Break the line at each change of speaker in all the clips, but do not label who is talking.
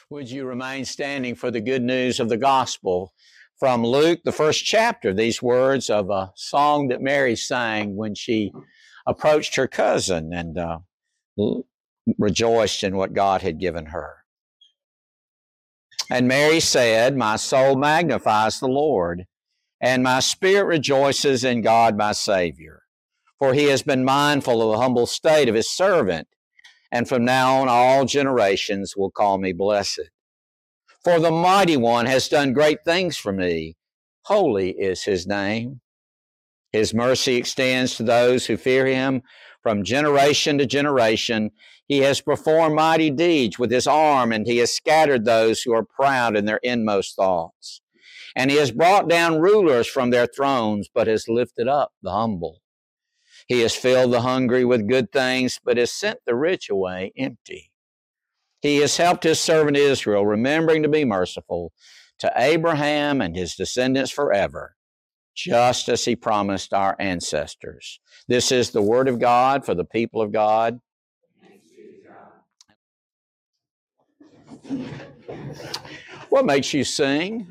Would you remain standing for the good news of the gospel from Luke, the first chapter, these words of a song that Mary sang when she approached her cousin and rejoiced in what God had given her. And Mary said, "My soul magnifies the Lord, and my spirit rejoices in God my Savior. For he has been mindful of the humble state of his servant, and from now on all generations will call me blessed. For the Mighty One has done great things for me. Holy is his name. His mercy extends to those who fear him from generation to generation. He has performed mighty deeds with his arm, and he has scattered those who are proud in their inmost thoughts. And he has brought down rulers from their thrones, but has lifted up the humble. He has filled the hungry with good things, but has sent the rich away empty. He has helped his servant Israel, remembering to be merciful to Abraham and his descendants forever, just as he promised our ancestors." This is the word of God for the people of God. What makes you sing?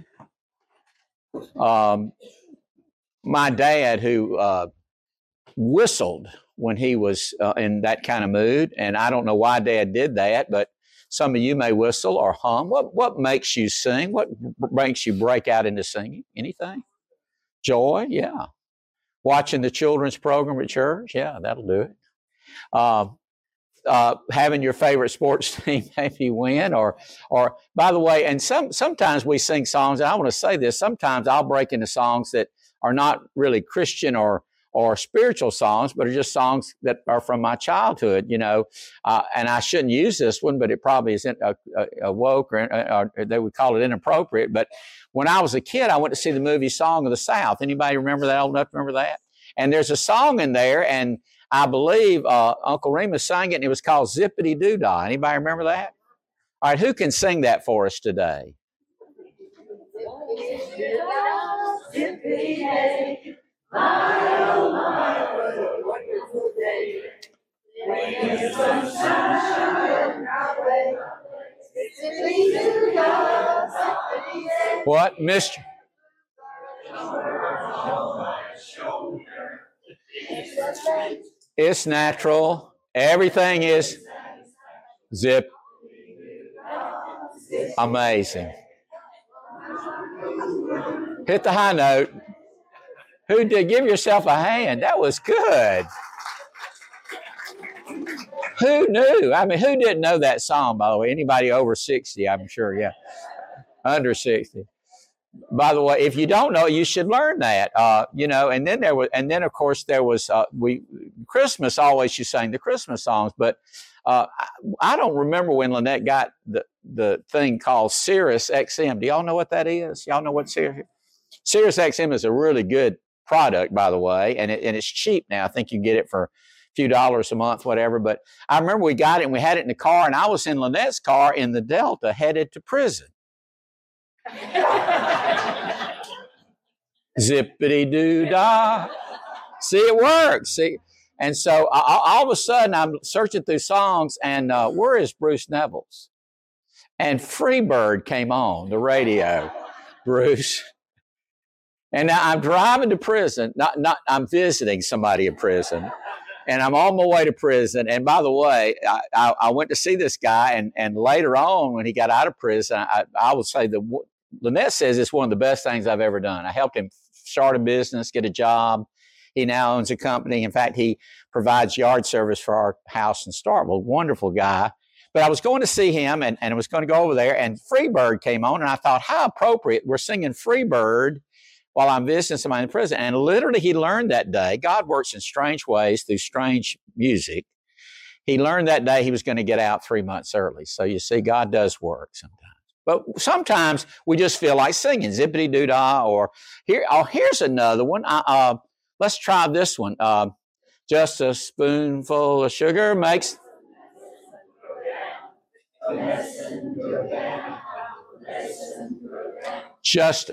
My dad, who whistled when he was in that kind of mood, and I don't know why Dad did that, but some of you may whistle or hum. What makes you sing? What makes you break out into singing? Anything? Joy? Yeah. Watching the children's program at church? Yeah, that'll do it. Having your favorite sports team maybe win, or by the way, and sometimes we sing songs, and I want to say this, sometimes I'll break into songs that are not really Christian or spiritual songs, but are just songs that are from my childhood, and I shouldn't use this one, but it probably isn't a woke or they would call it inappropriate. But when I was a kid, I went to see the movie Song of the South. Anybody remember that? Old enough to remember that? And there's a song in there, and I believe Uncle Remus sang it, and it was called Zippity Doo Dah. Anybody remember that? All right, who can sing that for us today?
Zippity day, my oh my, what a wonderful day. When the sun shines our way, zippity doo dah, zippity day.
What, Mr.? It's natural. Everything is zip. Amazing. Hit the high note. Who did? Give yourself a hand. That was good. Who knew? I mean, who didn't know that song, by the way? Anybody over 60, I'm sure, yeah. Under 60. By the way, if you don't know, you should learn that. And then of course there was Christmas. Always you sang the Christmas songs, but I don't remember when Lynette got the thing called Sirius XM. Do y'all know what that is? Y'all know what Sirius XM is? A really good product, by the way, and it's cheap now. I think you get it for a few dollars a month, whatever. But I remember we got it and we had it in the car, and I was in Lynette's car in the Delta headed to prison. Zippity doo dah. See, it works. See, and so all of a sudden I'm searching through songs, and where is Bruce Neville's? And Freebird came on the radio. Bruce. And now I'm driving to prison. I'm visiting somebody in prison, and I'm on my way to prison. And by the way, I went to see this guy, and later on when he got out of prison, I would say Lynette says it's one of the best things I've ever done. I helped him start a business, get a job. He now owns a company. In fact, he provides yard service for our house in Starkville. Wonderful guy. But I was going to see him, and I was going to go over there, and Freebird came on, and I thought, how appropriate. We're singing Freebird while I'm visiting somebody in prison. And literally he learned that day. God works in strange ways through strange music. He learned that day he was going to get out 3 months early. So you see, God does work sometimes. But sometimes we just feel like singing Zippity Doo Dah, or here's another one. Let's try this one. Just a spoonful of sugar makes. Just.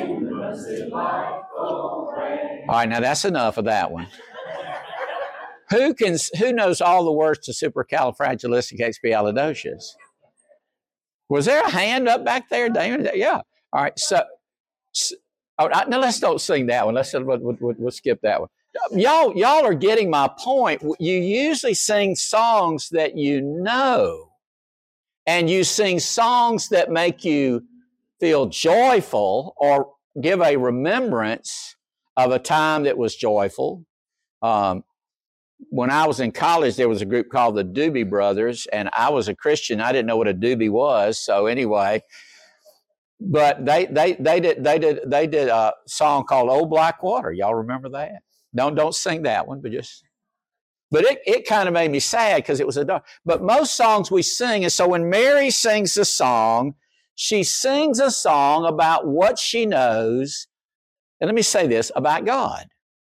All right, now that's enough of that one. Who knows all the words to supercalifragilisticexpialidocious? Was there a hand up back there, Damon? Yeah. All right. So now let's don't sing that one. We'll skip that one. Y'all are getting my point. You usually sing songs that you know, and you sing songs that make you feel joyful or give a remembrance of a time that was joyful. When I was in college, there was a group called the Doobie Brothers, and I was a Christian. I didn't know what a doobie was, so anyway. But they did a song called "Old Black Water." Y'all remember that? Don't sing that one, but it kind of made me sad because it was a dark. But most songs we sing, and so when Mary sings a song, she sings a song about what she knows. And let me say this about God.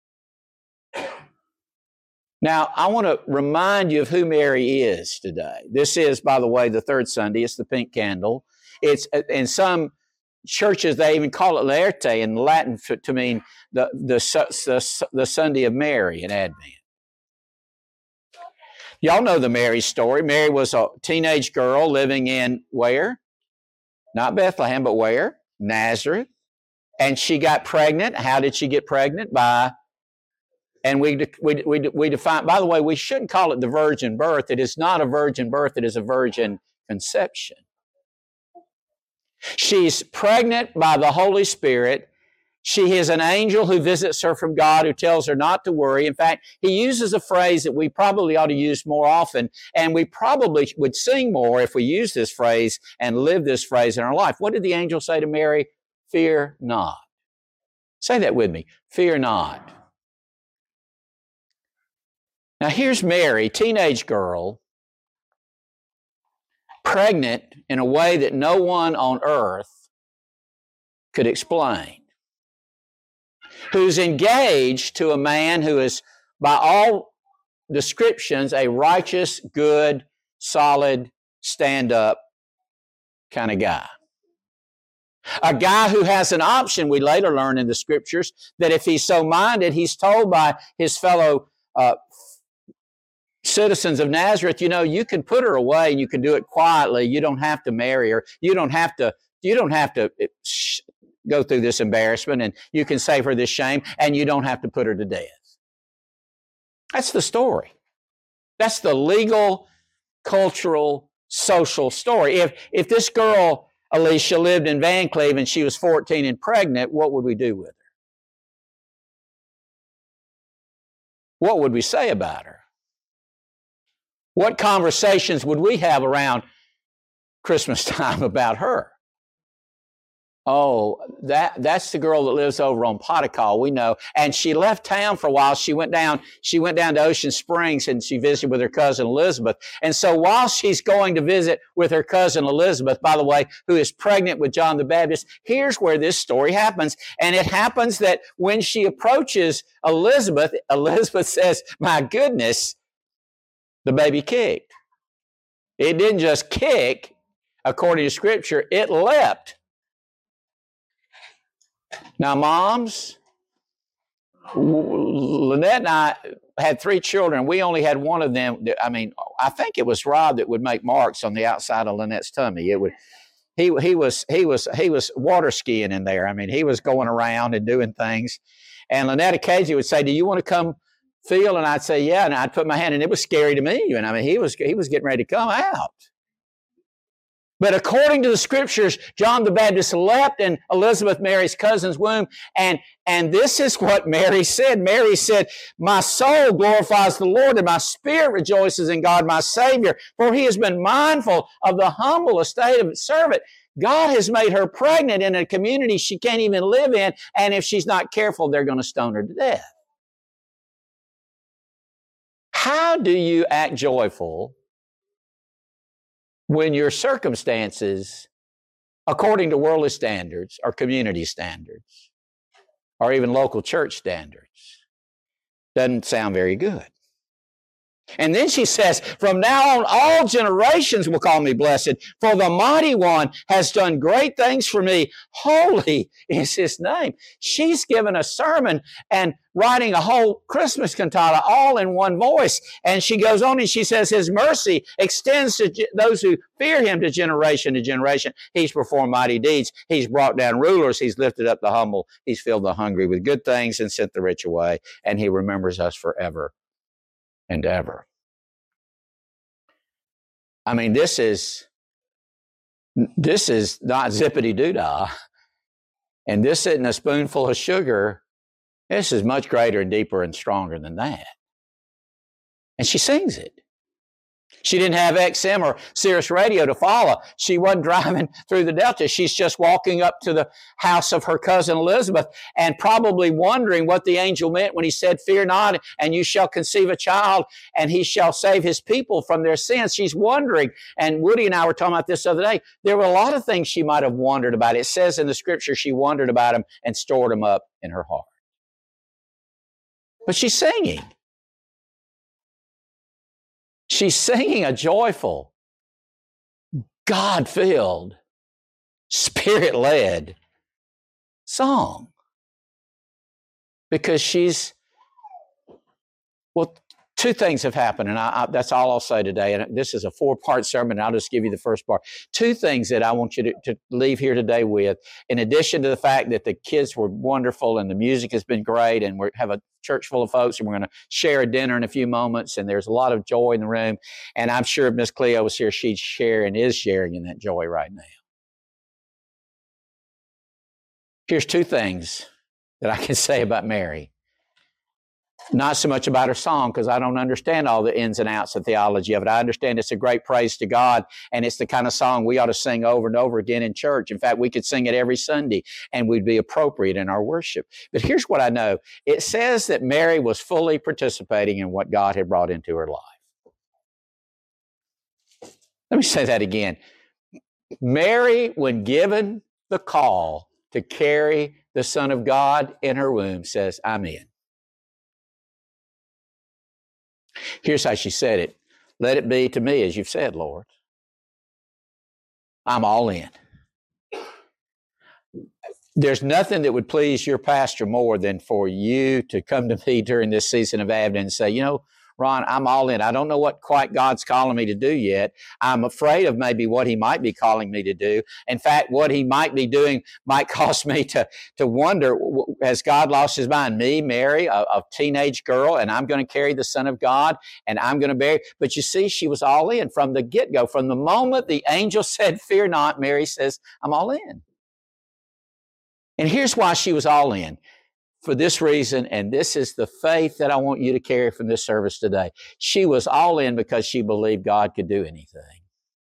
Now, I want to remind you of who Mary is today. This is, by the way, the third Sunday. It's the pink candle. It's in some churches, they even call it Laerte in Latin to mean the Sunday of Mary in Advent. Y'all know the Mary story. Mary was a teenage girl living in where? Not Bethlehem, but where? Nazareth. And she got pregnant. How did she get pregnant? And we define, by the way, we shouldn't call it the virgin birth. It is not a virgin birth. It is a virgin conception. She's pregnant by the Holy Spirit. She has an angel who visits her from God who tells her not to worry. In fact, he uses a phrase that we probably ought to use more often, and we probably would sing more if we use this phrase and live this phrase in our life. What did the angel say to Mary? Fear not. Say that with me. Fear not. Now here's Mary, teenage girl, pregnant in a way that no one on earth could explain, who's engaged to a man who is, by all descriptions, a righteous, good, solid, stand-up kind of guy. A guy who has an option, we later learn in the Scriptures, that if he's so minded, he's told by his fellow citizens of Nazareth, you can put her away and you can do it quietly. You don't have to marry her. You don't have to go through this embarrassment, and you can save her this shame, and you don't have to put her to death. That's the story. That's the legal, cultural, social story. If this girl, Alicia, lived in Vancleave and she was 14 and pregnant, what would we do with her? What would we say about her? What conversations would we have around Christmas time about her? Oh, that's the girl that lives over on Potical, we know. And she left town for a while. She went down to Ocean Springs and she visited with her cousin Elizabeth. And so while she's going to visit with her cousin Elizabeth, by the way, who is pregnant with John the Baptist, here's where this story happens. And it happens that when she approaches Elizabeth, Elizabeth says, "My goodness, the baby kicked." It didn't just kick, according to Scripture, it leapt. Now, moms, Lynette and I had 3 children. We only had one of them. I think it was Rob that would make marks on the outside of Lynette's tummy. He was water skiing in there. He was going around and doing things. And Lynette occasionally would say, "Do you want to come feel?" And I'd say, "Yeah." And I'd put my hand, and it was scary to me. And he was getting ready to come out. But according to the Scriptures, John the Baptist leapt in Elizabeth, Mary's cousin's womb. And this is what Mary said. Mary said, "My soul glorifies the Lord, and my spirit rejoices in God my Savior, for he has been mindful of the humble estate of his servant." God has made her pregnant in a community she can't even live in, and if she's not careful, they're going to stone her to death. How do you act joyful when your circumstances, according to worldly standards or community standards or even local church standards, doesn't sound very good? And then she says, from now on, all generations will call me blessed, for the Mighty One has done great things for me. Holy is his name. She's given a sermon and writing a whole Christmas cantata all in one voice. And she goes on and she says, his mercy extends to those who fear him to generation to generation. He's performed mighty deeds. He's brought down rulers. He's lifted up the humble. He's filled the hungry with good things and sent the rich away. And he remembers us forever and ever. I mean, this is not zippity-doo-dah, and this isn't a spoonful of sugar. This is much greater and deeper and stronger than that. And she sings it. She didn't have XM or Sirius Radio to follow. She wasn't driving through the Delta. She's just walking up to the house of her cousin Elizabeth and probably wondering what the angel meant when he said, fear not, and you shall conceive a child, and he shall save his people from their sins. She's wondering, and Woody and I were talking about this the other day, there were a lot of things she might have wondered about. It says in the scripture she wondered about them and stored them up in her heart. But she's singing. She's singing a joyful, God-filled, Spirit-led song. Because two things have happened, and that's all I'll say today. And this is a 4-part sermon, and I'll just give you the first part. Two things that I want you to leave here today with, in addition to the fact that the kids were wonderful and the music has been great, and we have a church full of folks, and we're going to share a dinner in a few moments, and there's a lot of joy in the room. And I'm sure if Miss Cleo was here, she'd share and is sharing in that joy right now. Here's two things that I can say about Mary. Not so much about her song, because I don't understand all the ins and outs of theology of it. I understand it's a great praise to God, and it's the kind of song we ought to sing over and over again in church. In fact, we could sing it every Sunday, and we'd be appropriate in our worship. But here's what I know. It says that Mary was fully participating in what God had brought into her life. Let me say that again. Mary, when given the call to carry the Son of God in her womb, says, I'm in. Here's how she said it. Let it be to me as you've said, Lord. I'm all in. There's nothing that would please your pastor more than for you to come to me during this season of Advent and say, you know, Ron, I'm all in. I don't know what quite God's calling me to do yet. I'm afraid of maybe what he might be calling me to do. In fact, what he might be doing might cause me to wonder, has God lost his mind? Me, Mary, a teenage girl, and I'm going to carry the Son of God, and I'm going to bear. But you see, she was all in from the get-go. From the moment the angel said, fear not, Mary says, I'm all in. And here's why she was all in. For this reason, and this is the faith that I want you to carry from this service today. She was all in because she believed God could do anything.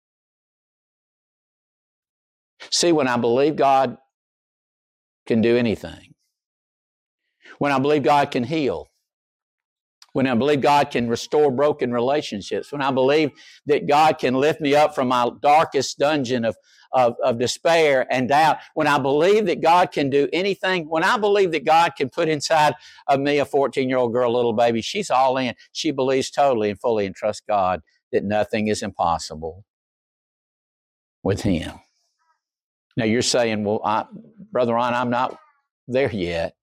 See, when I believe God can do anything, when I believe God can heal, when I believe God can restore broken relationships, when I believe that God can lift me up from my darkest dungeon of despair and doubt, when I believe that God can do anything, when I believe that God can put inside of me a 14-year-old girl, little baby, she's all in. She believes totally and fully and trusts God that nothing is impossible with him. Now you're saying, well, Brother Ron, I'm not there yet.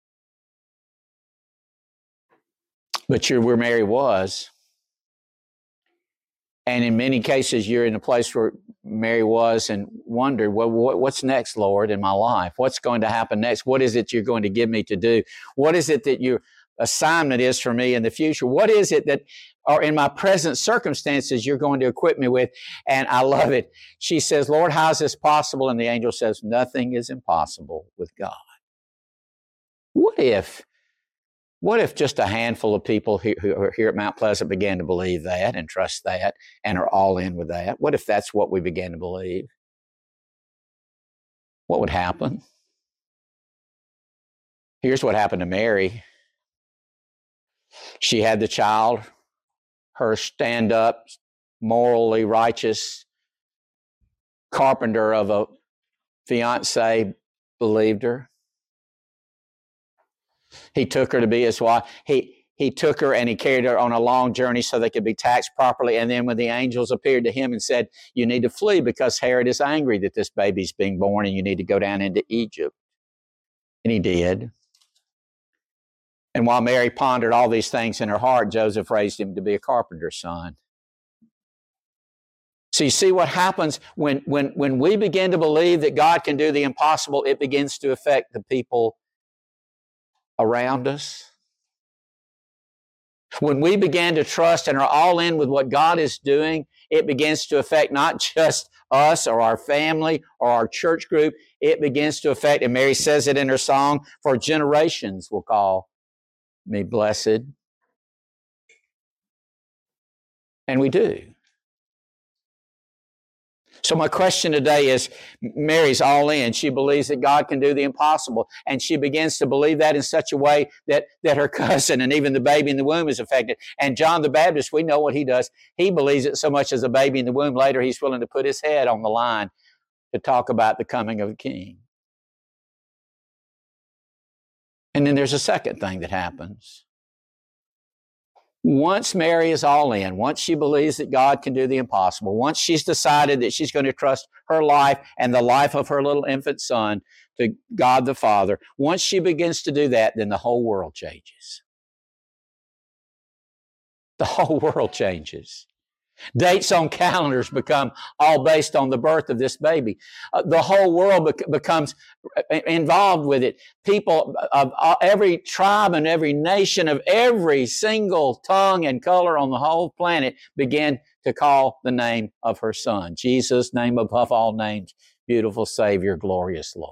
But you're where Mary was. And in many cases, you're in a place where Mary was and wondered, well, what's next, Lord, in my life? What's going to happen next? What is it you're going to give me to do? What is it that your assignment is for me in the future? What is it that, or in my present circumstances, you're going to equip me with? And I love it. She says, Lord, how is this possible? And the angel says, nothing is impossible with God. What if just a handful of people who are here at Mount Pleasant began to believe that and trust that and are all in with that? What if that's what we began to believe? What would happen? Here's what happened to Mary. She had the child. Her stand-up, morally righteous carpenter of a fiancé believed her. He took her to be his wife. He he took her and he carried her on a long journey so they could be taxed properly. And then when the angels appeared to him and said, you need to flee because Herod is angry that this baby's being born and you need to go down into Egypt. And he did. And while Mary pondered all these things in her heart, Joseph raised him to be a carpenter's son. So you see what happens when we begin to believe that God can do the impossible, it begins to affect the people around us. When we begin to trust and are all in with what God is doing, it begins to affect not just us or our family or our church group. It begins to affect, and Mary says it in her song, for generations will call me blessed. And we do. So my question today is, Mary's all in. She believes that God can do the impossible. And she begins to believe that in such a way that her cousin and even the baby in the womb is affected. And John the Baptist, we know what he does. He believes it so much as a baby in the womb. Later, he's willing to put his head on the line to talk about the coming of a king. And then there's a second thing that happens. Once Mary is all in, once she believes that God can do the impossible, once she's decided that she's going to trust her life and the life of her little infant son to God the Father, once she begins to do that, then the whole world changes. The whole world changes. Dates on calendars become all based on the birth of this baby. The whole world becomes involved with it. People of every tribe and every nation of every single tongue and color on the whole planet begin to call the name of her son. Jesus, name above all names, beautiful Savior, glorious Lord.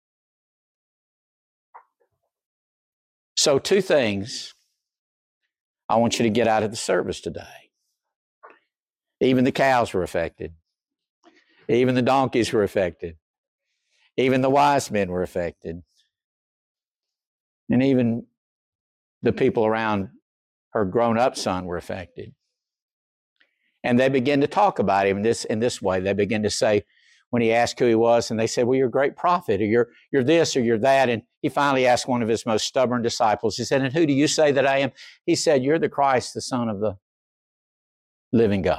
So 2 things I want you to get out of the service today. Even the cows were affected. Even the donkeys were affected. Even the wise men were affected. And even the people around her grown-up son were affected. And they began to talk about him in this way. They began to say, when he asked who he was, and they said, well, you're a great prophet, or you're this, or you're that. And he finally asked one of his most stubborn disciples, he said, and who do you say that I am? He said, you're the Christ, the Son of the living God.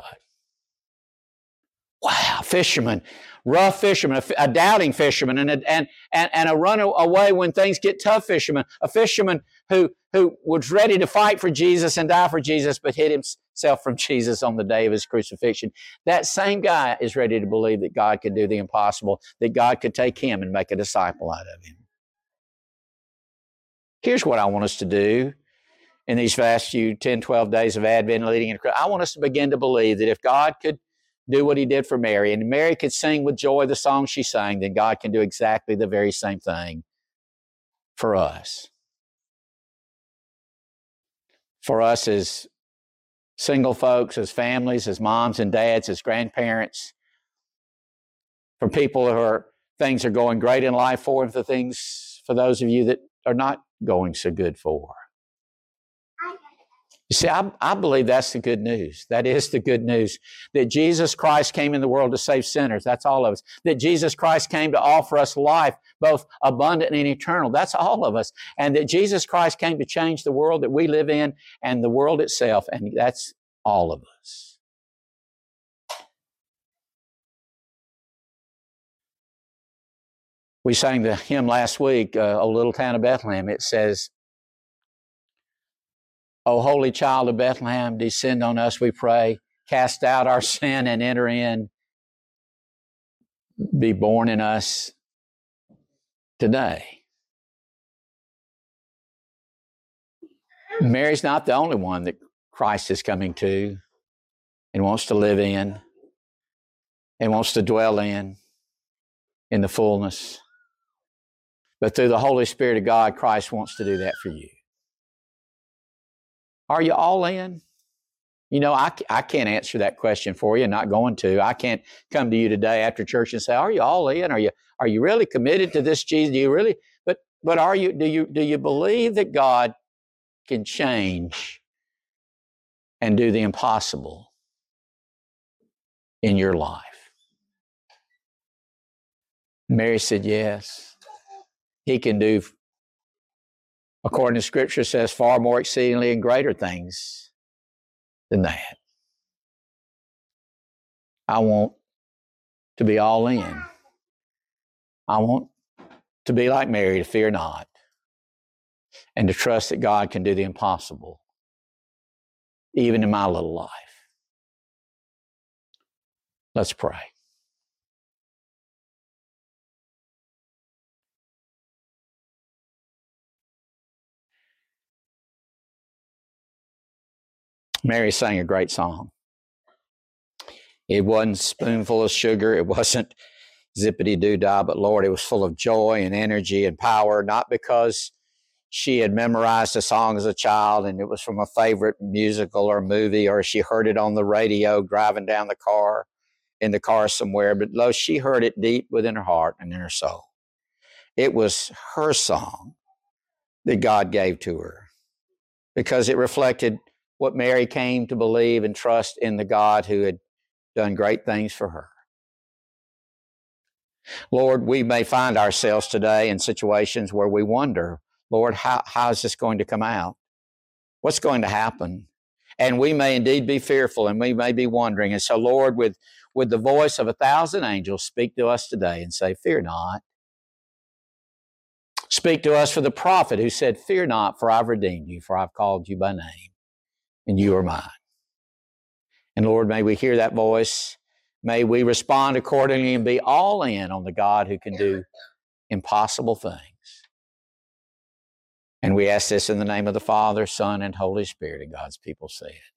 Wow, fisherman, rough fisherman, a doubting fisherman, and a runaway when things get tough fisherman, a fisherman who was ready to fight for Jesus and die for Jesus, but hid himself from Jesus on the day of his crucifixion. That same guy is ready to believe that God could do the impossible, that God could take him and make a disciple out of him. Here's what I want us to do in these last few 10, 12 days of Advent leading into Christmas. I want us to begin to believe that if God could do what he did for Mary, and Mary could sing with joy the song she sang, then God can do exactly the very same thing for us. For us as single folks, as families, as moms and dads, as grandparents, for people things are going great in life for, and for those of you that are not going so good for. You see, I believe that's the good news. That is the good news. That Jesus Christ came in the world to save sinners. That's all of us. That Jesus Christ came to offer us life, both abundant and eternal. That's all of us. And that Jesus Christ came to change the world that we live in and the world itself. And that's all of us. We sang the hymn last week, O Little Town of Bethlehem. It says, O holy child of Bethlehem, descend on us, we pray. Cast out our sin and enter in. Be born in us today. Mary's not the only one that Christ is coming to and wants to live in and wants to dwell in the fullness. But through the Holy Spirit of God, Christ wants to do that for you. Are you all in? You know, I can't answer that question for you, not going to. I can't come to you today after church and say, are you all in? Are you really committed to this Jesus? Do you really? But do you believe that God can change and do the impossible in your life? Mary said, yes. He can do According to Scripture, it says far more exceedingly and greater things than that. I want to be all in. I want to be like Mary, to fear not, and to trust that God can do the impossible, even in my little life. Let's pray. Mary sang a great song. It wasn't a spoonful of sugar. It wasn't zippity-doo-dah, but Lord, it was full of joy and energy and power, not because she had memorized a song as a child and it was from a favorite musical or movie, or she heard it on the radio driving down in the car somewhere, but Lord, she heard it deep within her heart and in her soul. It was her song that God gave to her because it reflected what Mary came to believe and trust in the God who had done great things for her. Lord, we may find ourselves today in situations where we wonder, Lord, how is this going to come out? What's going to happen? And we may indeed be fearful and we may be wondering. And so, Lord, with the voice of 1,000 angels, speak to us today and say, fear not. Speak to us for the prophet who said, fear not, for I've redeemed you, for I've called you by name, and you are mine. And Lord, may we hear that voice. May we respond accordingly and be all in on the God who can do impossible things. And we ask this in the name of the Father, Son, and Holy Spirit, and God's people say it.